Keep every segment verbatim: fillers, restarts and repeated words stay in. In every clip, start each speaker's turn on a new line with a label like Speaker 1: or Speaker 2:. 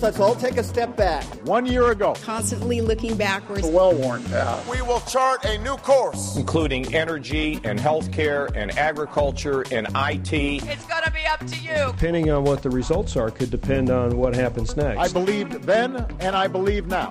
Speaker 1: Let's all take a step back.
Speaker 2: One year ago.
Speaker 3: Constantly looking backwards.
Speaker 2: A well-worn path.
Speaker 4: We will chart a new course.
Speaker 5: Including energy and healthcare and agriculture and I T.
Speaker 6: It's going to be up to you.
Speaker 7: Depending on what the results are could depend on what happens next.
Speaker 2: I believed then, and I believe now.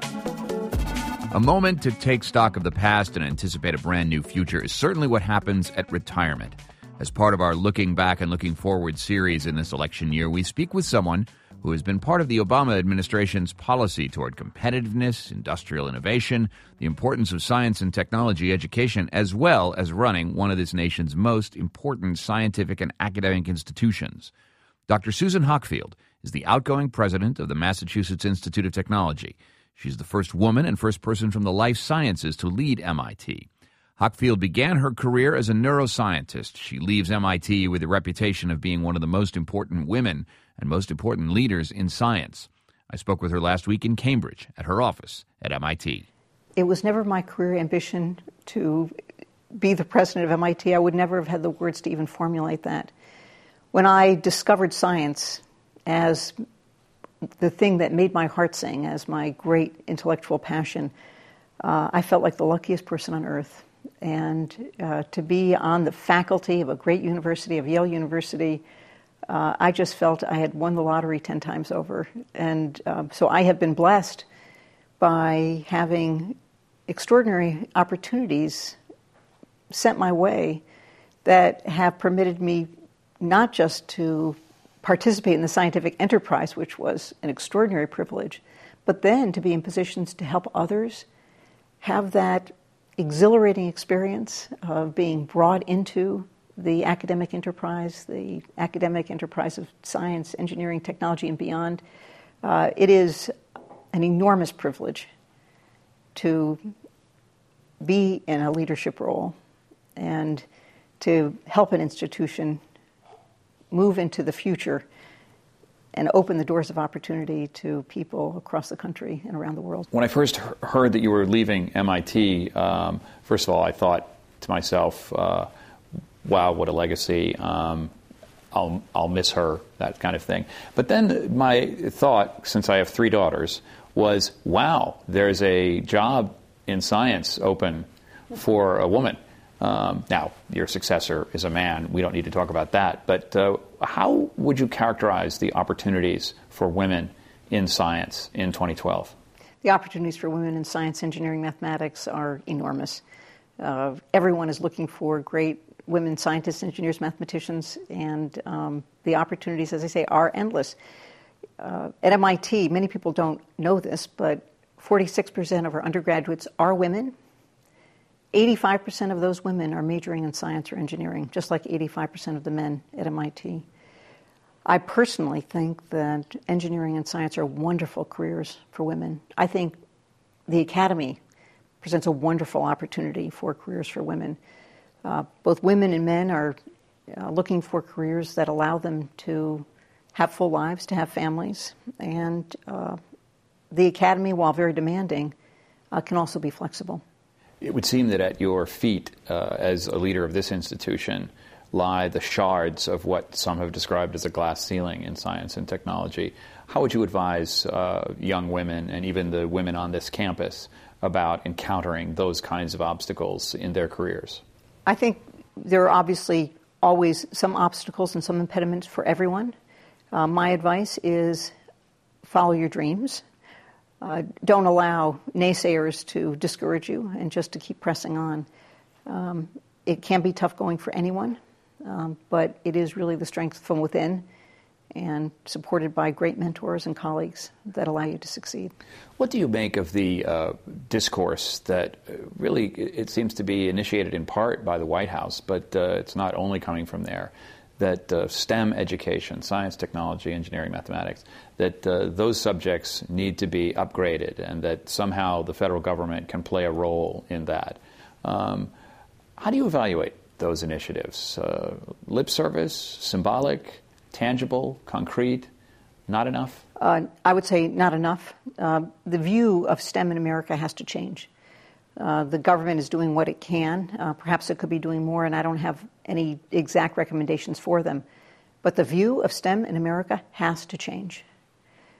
Speaker 8: A moment to take stock of the past and anticipate a brand new future is certainly what happens at retirement. As part of our Looking Back and Looking Forward series in this election year, we speak with someone who has been part of the Obama administration's policy toward competitiveness, industrial innovation, the importance of science and technology education, as well as running one of this nation's most important scientific and academic institutions. Doctor Susan Hockfield is the outgoing president of the Massachusetts Institute of Technology. She's the first woman and first person from the life sciences to lead M I T. Hockfield began her career as a neuroscientist. She leaves M I T with a reputation of being one of the most important women and most important leaders in science. I spoke with her last week in Cambridge at her office at M I T.
Speaker 9: It was never my career ambition to be the president of M I T. I would never have had the words to even formulate that. When I discovered science as the thing that made my heart sing, as my great intellectual passion, uh, I felt like the luckiest person on earth. And uh, to be on the faculty of a great university, of Yale University, uh, I just felt I had won the lottery ten times over. And uh, so I have been blessed by having extraordinary opportunities sent my way that have permitted me not just to participate in the scientific enterprise, which was an extraordinary privilege, but then to be in positions to help others have that exhilarating experience of being brought into the academic enterprise, the academic enterprise of science, engineering, technology, and beyond. Uh, it is an enormous privilege to be in a leadership role and to help an institution move into the future and open the doors of opportunity to people across the country and around the world.
Speaker 10: When I first heard that you were leaving M I T, um, first of all, I thought to myself, uh, wow, what a legacy. Um, I'll, I'll miss her, that kind of thing. But then my thought, since I have three daughters, was, wow, there's a job in science open for a woman. Um, now, your successor is a man. We don't need to talk about that. But uh, how would you characterize the opportunities for women in science in twenty twelve?
Speaker 9: The opportunities for women in science, engineering, mathematics are enormous. Uh, everyone is looking for great women scientists, engineers, mathematicians, and um, the opportunities, as I say, are endless. Uh, at M I T, many people don't know this, but forty-six percent of our undergraduates are women. eighty-five percent of those women are majoring in science or engineering, just like eighty-five percent of the men at M I T. I personally think that engineering and science are wonderful careers for women. I think the academy presents a wonderful opportunity for careers for women. Uh, both women and men are uh, looking for careers that allow them to have full lives, to have families, and uh, the academy, while very demanding, uh, can also be flexible.
Speaker 10: It would seem that at your feet, uh, as a leader of this institution, lie the shards of what some have described as a glass ceiling in science and technology. How would you advise uh, young women and even the women on this campus about encountering those kinds of obstacles in their careers?
Speaker 9: I think there are obviously always some obstacles and some impediments for everyone. Uh, my advice is follow your dreams. Uh, don't allow naysayers to discourage you, and just to keep pressing on. Um, it can be tough going for anyone, um, but it is really the strength from within and supported by great mentors and colleagues that allow you to succeed.
Speaker 10: What do you make of the uh, discourse that really, it seems to be initiated in part by the White House, but uh, it's not only coming from there, that uh, STEM education, science, technology, engineering, mathematics, that uh, those subjects need to be upgraded and that somehow the federal government can play a role in that? Um, how do you evaluate those initiatives? Uh, lip service, symbolic, tangible, concrete, not enough?
Speaker 9: Uh, I would say not enough. Uh, the view of STEM in America has to change. Uh, the government is doing what it can. Uh, perhaps it could be doing more, and I don't have any exact recommendations for them. But the view of STEM in America has to change.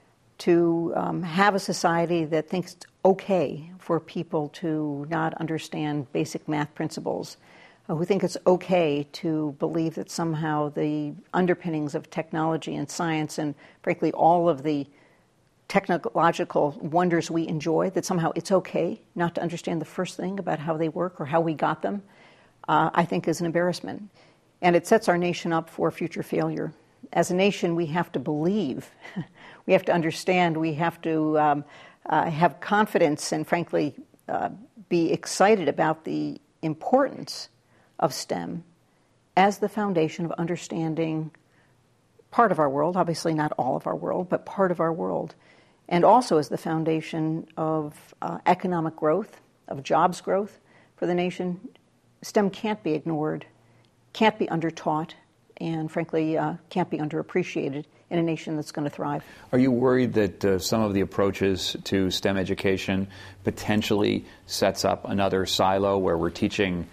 Speaker 9: to um, have a society that thinks it's okay for people to not understand basic math principles, uh, who think it's okay to believe that somehow the underpinnings of technology and science and, frankly, all of the technological wonders we enjoy, that somehow it's okay not to understand the first thing about how they work or how we got them, uh, I think is an embarrassment. And it sets our nation up for future failure. As a nation, we have to believe, we have to understand, we have to um, uh, have confidence and, frankly, uh, be excited about the importance of STEM as the foundation of understanding part of our world, obviously not all of our world, but part of our world, and also as the foundation of uh, economic growth, of jobs growth for the nation. STEM can't be ignored, can't be undertaught, and frankly, uh, can't be underappreciated in a nation that's going to thrive.
Speaker 10: Are you worried that uh, some of the approaches to STEM education potentially sets up another silo where we're teaching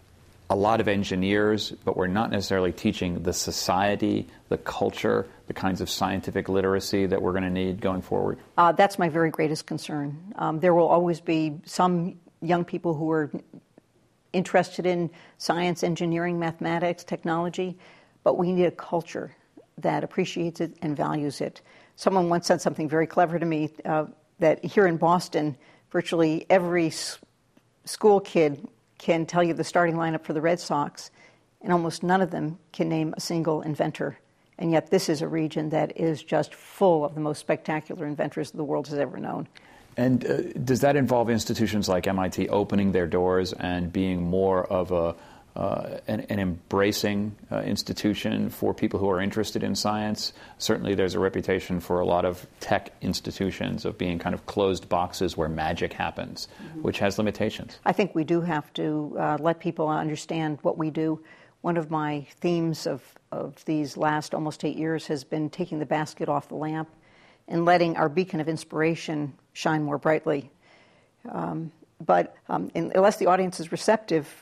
Speaker 10: a lot of engineers, but we're not necessarily teaching the society, the culture, the kinds of scientific literacy that we're going to need going forward?
Speaker 9: Uh, that's my very greatest concern. Um, there will always be some young people who are interested in science, engineering, mathematics, technology, but we need a culture that appreciates it and values it. Someone once said something very clever to me, uh, that here in Boston, virtually every s- school kid can tell you the starting lineup for the Red Sox, and almost none of them can name a single inventor. And yet this is a region that is just full of the most spectacular inventors the world has ever known.
Speaker 10: And uh, does that involve institutions like M I T opening their doors and being more of a uh, an, an embracing uh, institution for people who are interested in science? Certainly there's a reputation for a lot of tech institutions of being kind of closed boxes where magic happens, mm-hmm. which has limitations.
Speaker 9: I think we do have to uh, let people understand what we do. One of my themes of, of these last almost eight years has been taking the basket off the lamp and letting our beacon of inspiration shine more brightly. Um, but um, unless the audience is receptive,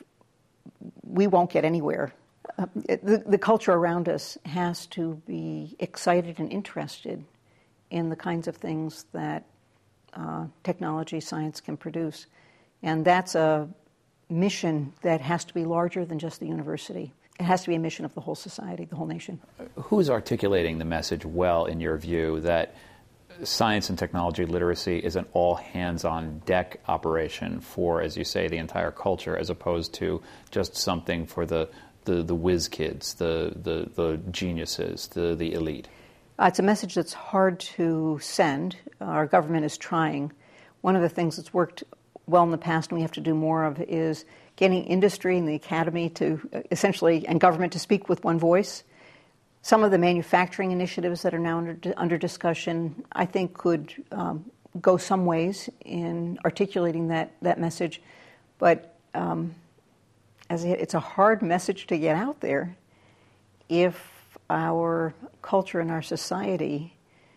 Speaker 9: we won't get anywhere. Uh, the, the culture around us has to be excited and interested in the kinds of things that uh, technology, science can produce. And that's a mission that has to be larger than just the university. It has to be a mission of the whole society, the whole nation.
Speaker 10: Who's articulating the message well, in your view, that science and technology literacy is an all-hands-on-deck operation for, as you say, the entire culture, as opposed to just something for the the, the whiz kids, the, the, the geniuses, the, the elite?
Speaker 9: Uh, it's a message that's hard to send. Our government is trying. One of the things that's worked well in the past and we have to do more of is getting industry and the academy to uh, essentially, and government to speak with one voice. Some of the manufacturing initiatives that are now under, under discussion, I think, could um, go some ways in articulating that, that message. But um, as it, it's a hard message to get out there if our culture and our society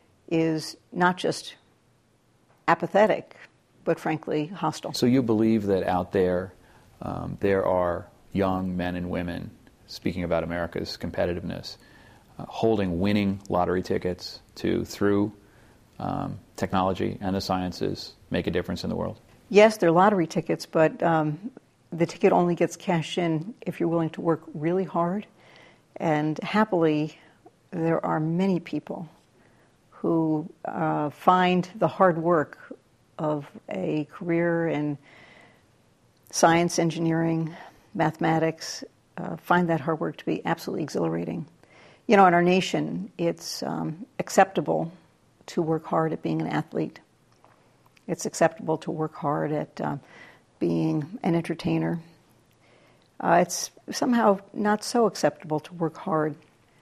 Speaker 9: is not just apathetic, but frankly hostile.
Speaker 10: So you believe that out there, um, there are young men and women, speaking about America's competitiveness, Uh, holding winning lottery tickets to, through um, technology and the sciences, make a difference in the world?
Speaker 9: Yes, they're lottery tickets, but um, the ticket only gets cashed in if you're willing to work really hard. And happily, there are many people who uh, find the hard work of a career in science, engineering, mathematics, uh, find that hard work to be absolutely exhilarating. You know, in our nation, it's um, acceptable to work hard at being an athlete. It's acceptable to work hard at uh, being an entertainer. Uh, it's somehow not so acceptable to work hard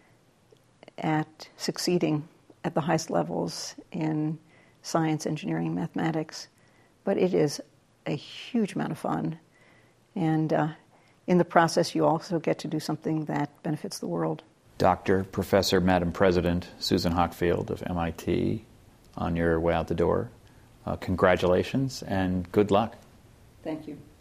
Speaker 9: at succeeding at the highest levels in science, engineering, mathematics. But it is a huge amount of fun. And uh, in the process, you also get to do something that benefits the world.
Speaker 10: Doctor, Professor, Madam President, Susan Hockfield of M I T, on your way out the door, uh, congratulations and good luck.
Speaker 9: Thank you.